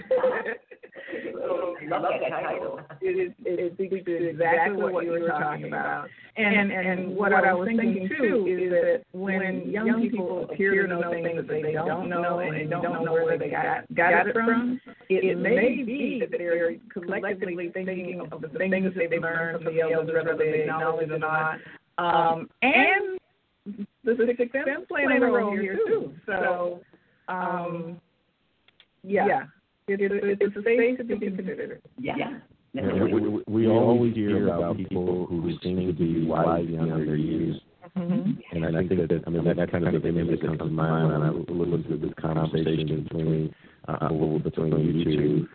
I love that title. It speaks to exactly what you were talking about. And what I was thinking too is that when young people appear to know things that they don't know and they don't know where they got it from, it may be that they're collectively thinking of the things that they've learned from the elders, whether they acknowledge it or not. And the sixth sense playing a role here too. So, yeah. It's a space to be considered. Yeah. We always hear about people who seem to be wise beyond their years. Mm-hmm. And I think that kind of the image that comes to mind when I listen to this conversation between you two.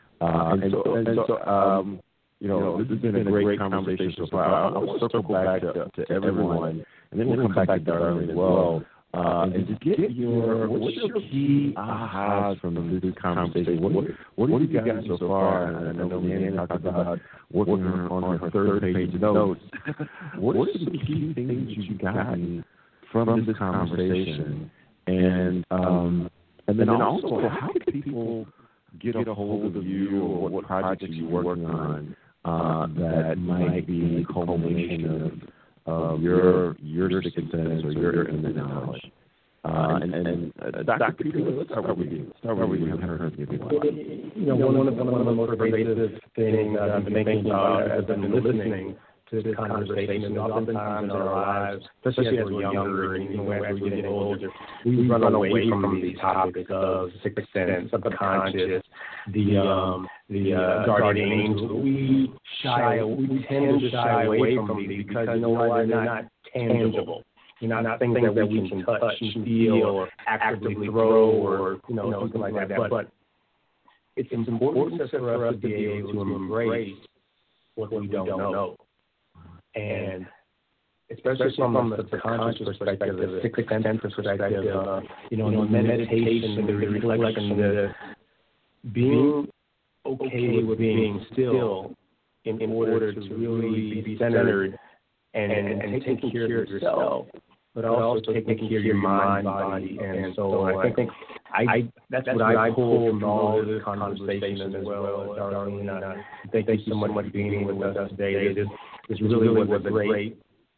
This has been a great conversation so far. I want to circle back to everyone, and then we'll come back to Darlene as well. and just get what's your key ahas from this conversation? What have you gotten so far? And I know Leanne talked about working on her third page notes. What are some key things you've gotten from this conversation? And then also, how can people get a hold of you, or what projects are you working on that might be a culmination of your sixth sense or your inner knowledge? And Dr. Peter, let's start with you. Start with you. One of the most pervasive things that I've been thinking about as I've been listening to this conversation is oftentimes in our lives, especially as we're younger and even as we're getting older, we run away from these topics of sixth sense, subconscious, the guardian angels. We tend to shy away from these because they're not tangible. Not things that we can touch and feel or actively throw or something like that. But it's important for us to be able to embrace what we don't know. And especially from the subconscious perspective, the sixth sense perspective, the meditation, the reflection, the being okay with being still in order to really be centered and taking care of yourself, but also taking care of your mind, body, and soul. I think that's what I pull from all this conversation as well, Darlene. Thank you so much for being with us today. This really was a great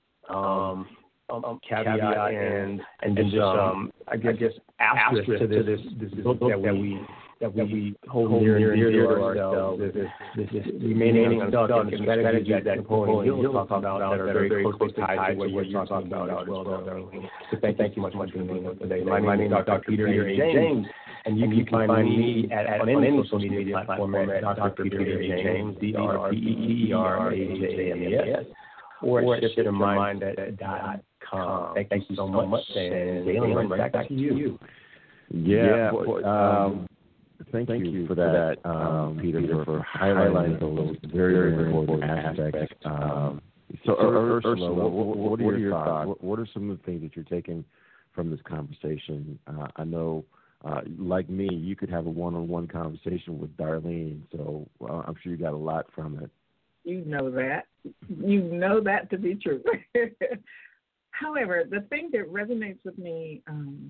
caveat and just I guess asterisk to this book that we hold near and dear to ourselves. This remaining unstuck and strategies that Napoleon Hill talks about that are very closely tied to what you're talking about as well, Darlene. So thank you much for being with us today. My name is Dr. Peter A. James, and you can find me on any social media platform at Dr. Peter A. James, DrPeterAjames, or at shiftermind.com. Thank you so much, and Galen, back to you. Thank you for that, Peter, for highlighting those very, very important aspects. So, Ursula, what are your thoughts? What are some of the things that you're taking from this conversation? I know, like me, you could have a one-on-one conversation with Darlene, so I'm sure you got a lot from it. You know that. You know that to be true. However, the thing that resonates with me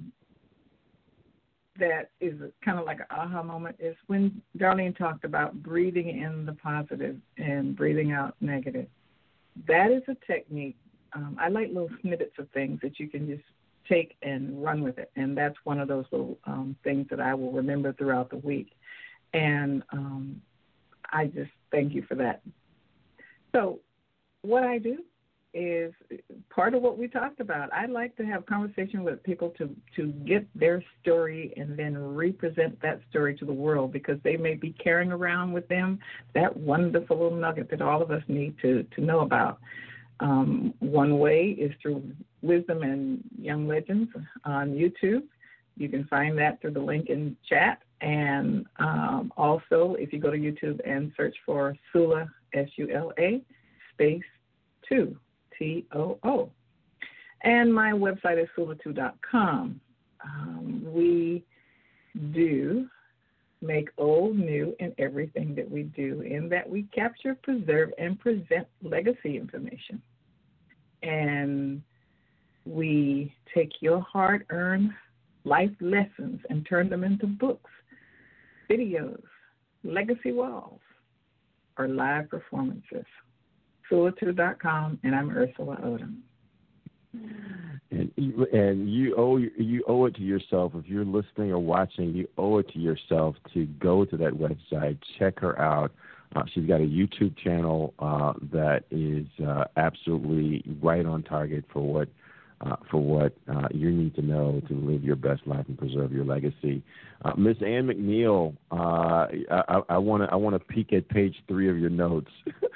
that is kind of like an aha moment is when Darlene talked about breathing in the positive and breathing out negative. That is a technique. I like little snippets of things that you can just take and run with it, and that's one of those little things that I will remember throughout the week. And I just thank you for that. So what I do is part of what we talked about. I like to have conversation with people to get their story and then represent that story to the world, because they may be carrying around with them that wonderful little nugget that all of us need to know about. One way is through Wisdom and Young Legends on YouTube. You can find that through the link in chat. And also, if you go to YouTube and search for Sula, S-U-L-A, space 2, T-O-O. And my website is sula2.com. We do make old new in everything that we do, in that we capture, preserve, and present legacy information. And we take your hard-earned life lessons and turn them into books, videos, legacy walls, or live performances. Sula2.com, and I'm Ursula Odom. And you owe it to yourself. If you're listening or watching, you owe it to yourself to go to that website, check her out. She's got a YouTube channel that is absolutely right on target for what you need to know to live your best life and preserve your legacy. Miss Ann McNeil, I want to peek at page 3 of your notes.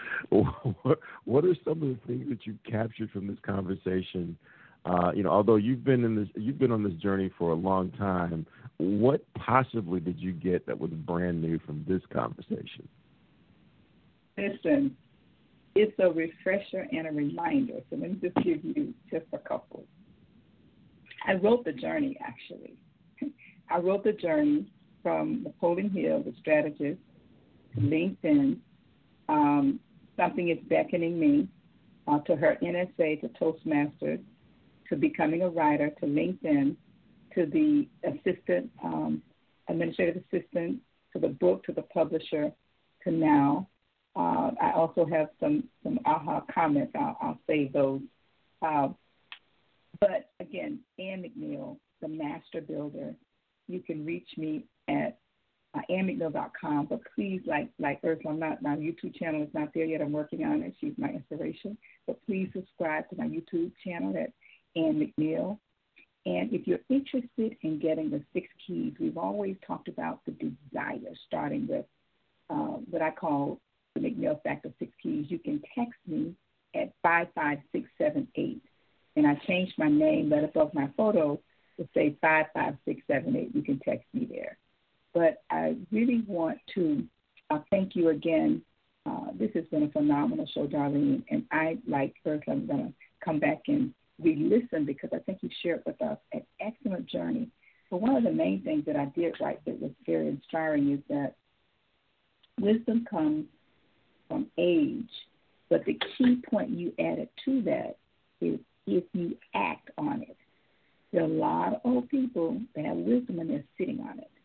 What are some of the things that you captured from this conversation? Although you've been on this journey for a long time, what possibly did you get that was brand new from this conversation? Listen, it's a refresher and a reminder. So let me just give you just a couple. I wrote the journey, actually. I wrote the journey from Napoleon Hill, the strategist, to LinkedIn. Something is beckoning me, to her NSA, to Toastmasters, to becoming a writer, to LinkedIn, to the assistant, administrative assistant, to the book, to the publisher, to now. I also have some aha comments. I'll save those. But again, Ann McNeil, the Master Builder. You can reach me at AnnMcNeil.com. But please, like Ursula, my YouTube channel is not there yet. I'm working on it. She's my inspiration. But please subscribe to my YouTube channel at Ann McNeil. And if you're interested in getting the 6 keys, we've always talked about the desire, starting with what I call the McNeil Factor 6 keys. You can text me at 55678. And I changed my name right above my photo to say 55678. You can text me there. But I really want to thank you again. This has been a phenomenal show, Darlene. And I, like Ursula, I'm going to come back and re-listen because I think you shared with us an excellent journey. But one of the main things that I did write that was very inspiring is that wisdom comes from age. But the key point you added to that is if you act on it. There are a lot of old people that have wisdom and they're sitting on it.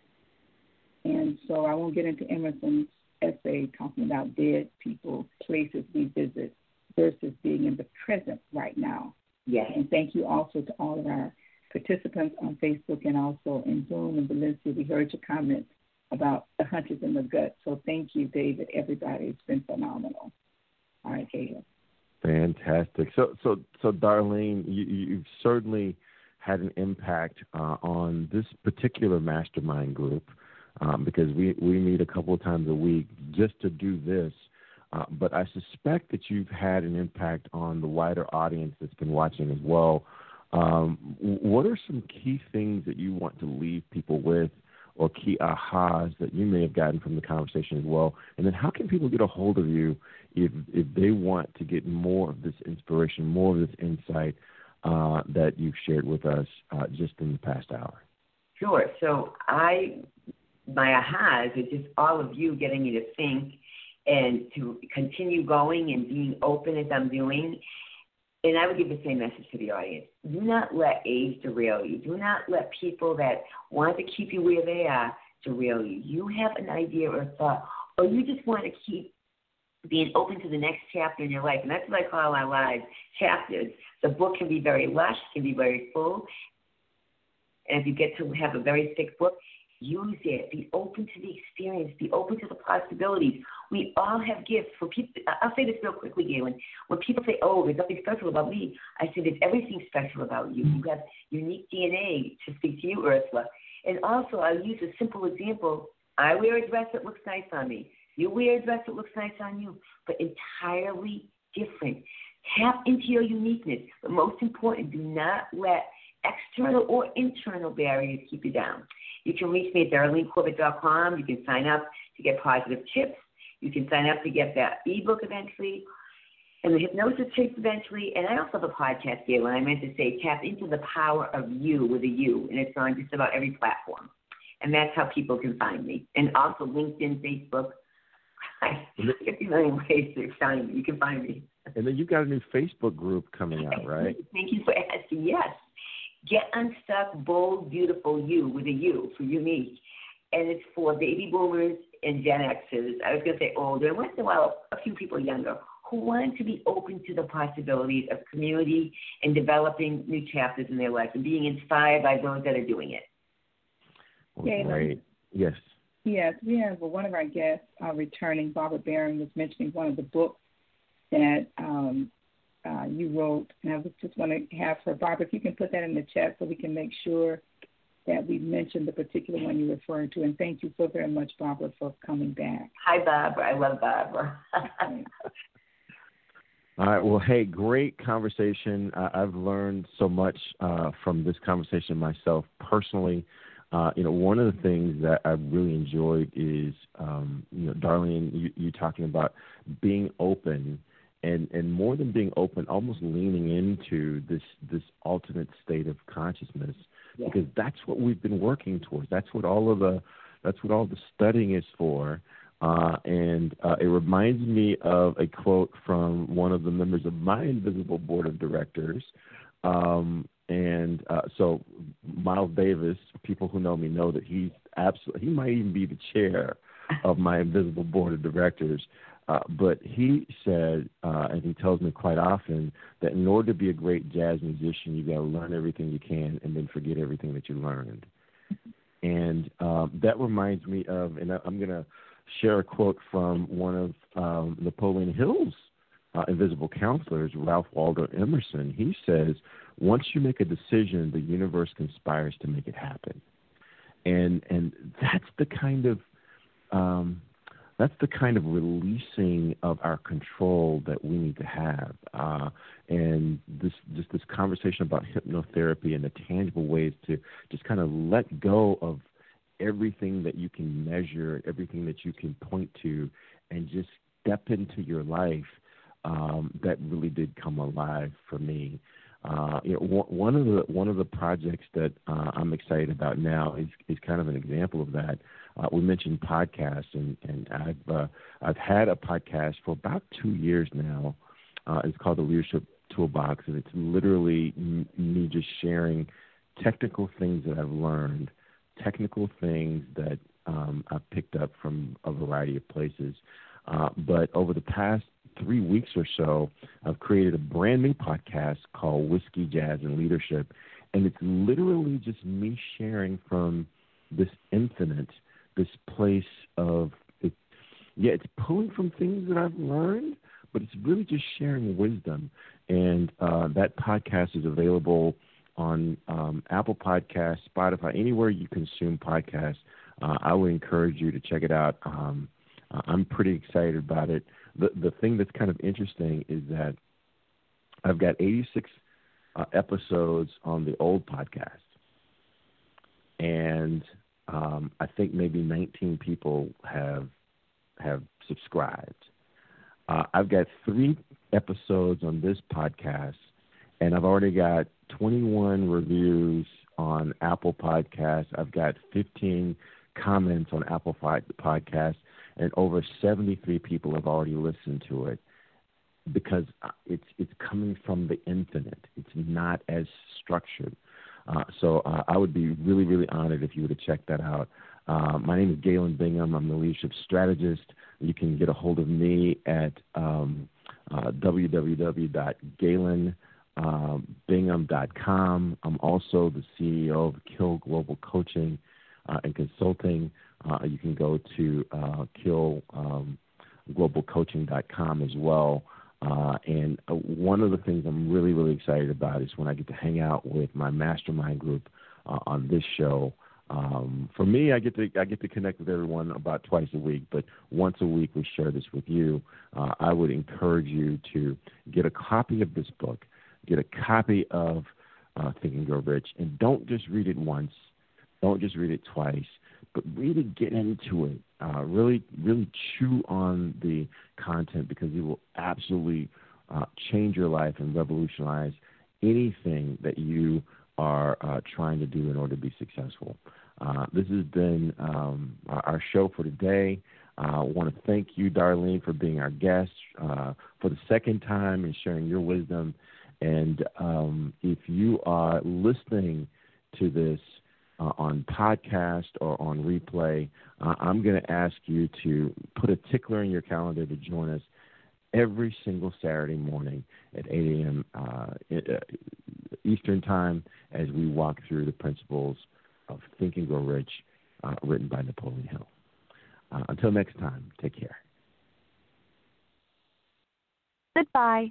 And so I won't get into Emerson's essay talking about dead people, places we visit, versus being in the present right now. Yes. And thank you also to all of our participants on Facebook and also in Zoom and Valencia. We heard your comments about the hunches in the gut. So thank you, David, everybody. It's been phenomenal. All right, Caleb. Fantastic. So Darlene, you've certainly had an impact on this particular mastermind group because we meet a couple of times a week just to do this. But I suspect that you've had an impact on the wider audience that's been watching as well. What are some key things that you want to leave people with or key ahas that you may have gotten from the conversation as well? And then how can people get a hold of you if they want to get more of this inspiration, more of this insight that you've shared with us just in the past hour? Sure. So my ahas are just all of you getting me to think and to continue going and being open as I'm doing. And I would give the same message to the audience. Do not let age derail you. Do not let people that want to keep you where they are derail you. You have an idea or a thought, or you just want to keep being open to the next chapter in your life. And that's what I call our lives, chapters. The book can be very lush, can be very full. And if you get to have a very thick book, use it. Be open to the experience. Be open to the possibilities. We all have gifts. For people, I'll say this real quickly, Galen. When people say, oh, there's nothing special about me, I say there's everything special about you. You have unique DNA, to speak to you, Ursula. And also, I'll use a simple example. I wear a dress that looks nice on me. You wear a dress that looks nice on you, but entirely different. Tap into your uniqueness. But most important, do not let external or internal barriers keep you down. You can reach me at DarleneCorbett.com. You can sign up to get positive tips. You can sign up to get that ebook eventually and the hypnosis tips eventually. And I also have a podcast, Galen. I meant to say tap into the power of you with a U, and it's on just about every platform. And that's how people can find me. And also LinkedIn, Facebook. 50 million ways to find me. You can find me. And then you've got a new Facebook group coming out, right? Thank you for asking. Yes. Get Unstuck, Bold, Beautiful You with a U for unique. And it's for baby boomers and Gen Xers. I was going to say older, and once in a while, a few people younger, who want to be open to the possibilities of community and developing new chapters in their life and being inspired by those that are doing it. Well, great. Yes. Yes, we have one of our guests returning. Barbara Barron was mentioning one of the books that you wrote, and I just want to have her. Barbara, if you can put that in the chat so we can make sure that we mention the particular one you're referring to. And thank you so very much, Barbara, for coming back. Hi, Barbara. I love Barbara. All right. Well, hey, great conversation. I've learned so much from this conversation myself personally. One of the things that I really enjoyed is, Darlene, you talking about being open and more than being open, almost leaning into this ultimate state of consciousness, because that's what we've been working towards. That's what all the studying is for. And it reminds me of a quote from one of the members of my Invisible Board of Directors. So Miles Davis, people who know me know that he might even be the chair of my Invisible Board of Directors. But he said, and he tells me quite often, that in order to be a great jazz musician, you got to learn everything you can and then forget everything that you learned. And that reminds me of, and I'm going to share a quote from one of Napoleon Hill's invisible counselors, Ralph Waldo Emerson. He says, once you make a decision, the universe conspires to make it happen. And that's the kind of releasing of our control that we need to have. And this conversation about hypnotherapy and the tangible ways to just kind of let go of everything that you can measure, everything that you can point to, and just step into your life, that really did come alive for me. One of the projects that I'm excited about now is kind of an example of that. We mentioned podcasts, and I've had a podcast for about 2 years now. It's called the Leadership Toolbox, and it's literally me just sharing technical things that I've learned, technical things that I've picked up from a variety of places. But over the past 3 weeks or so, I've created a brand new podcast called Whiskey, Jazz, and Leadership, and it's literally just me sharing from this infinite, this place of, it's pulling from things that I've learned, but it's really just sharing wisdom. And that podcast is available on Apple Podcasts, Spotify, anywhere you consume podcasts. I would encourage you to check it out. I'm pretty excited about it. The thing that's kind of interesting is that I've got 86 episodes on the old podcast, and I think maybe 19 people have subscribed. I've got 3 episodes on this podcast, and I've already got 21 reviews on Apple Podcasts. I've got 15 comments on Apple Podcasts, and over 73 people have already listened to it, because it's coming from the infinite. It's not as structured. So I would be really, really honored if you were to check that out. My name is Galen Bingham. I'm the leadership strategist. You can get a hold of me at www.galenbingham.com. I'm also the CEO of Kill Global Coaching and Consulting. You can go to killglobalcoaching.com as well. And one of the things I'm really, really excited about is when I get to hang out with my mastermind group on this show. For me, I get to connect with everyone about twice a week, but once a week we share this with you. I would encourage you to get a copy of this book, get a copy of Think and Grow Rich, and don't just read it once, don't just read it twice, but really get into it. Really, really chew on the content, because it will absolutely change your life and revolutionize anything that you are trying to do in order to be successful. This has been our show for today. I want to thank you, Darlene, for being our guest for the second time and sharing your wisdom. And if you are listening to this on podcast or on replay, I'm going to ask you to put a tickler in your calendar to join us every single Saturday morning at 8 a.m. Eastern Time as we walk through the principles of Think and Grow Rich, written by Napoleon Hill. Until next time, take care. Goodbye.